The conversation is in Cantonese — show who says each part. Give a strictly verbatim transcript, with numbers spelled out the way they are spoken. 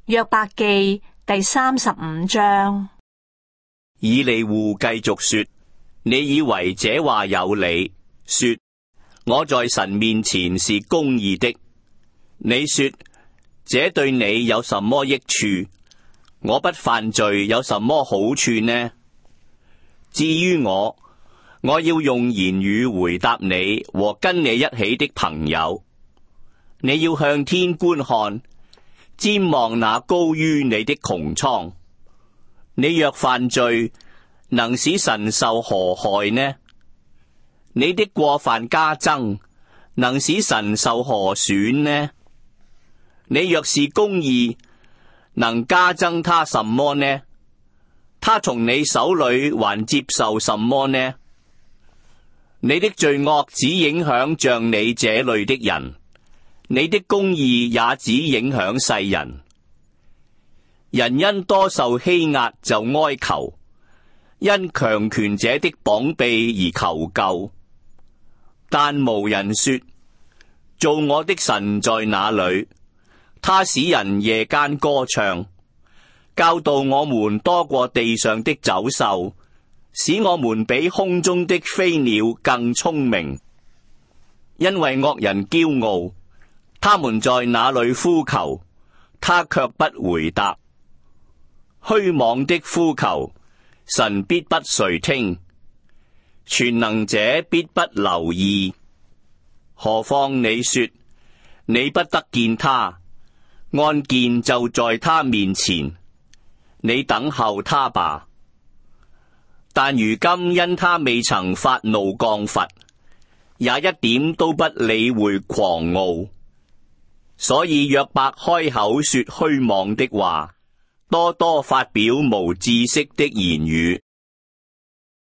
Speaker 1: 約伯記第三十五章。
Speaker 2: 以利戶繼續說：你以為這話有理，說我在神面前是公義的。你說這對你有什麼益處？我不犯罪有什麼好處呢？至於我，我要用言語回答你和跟你一起的朋友。你要向天觀看，瞻望那高於你的穹蒼。你若犯罪，能使神受何害呢？你的過犯加增，能使神受何損呢？你若是公義，能加增他什麼呢？他從你手裏還接受什麼呢？你的罪惡只影響像你這類的人，你的公義也只影響世人。人因多受欺壓就哀求，因強權者的膀臂而求救，但無人說：造我的神在哪裏？他使人夜間歌唱，教導我們多過地上的走獸，使我們比空中的飛鳥更聰明。因為惡人驕傲，他們在那裏呼求，他卻不回答。虛妄的呼求，神必不垂聽，全能者必不留意。何況你說，你不得見他，案件就在他面前，你等候他吧。但如今因他未曾發怒降罰，也一點都不理會狂傲，所以約伯開口說虛妄的話，多多發表無知識的言語。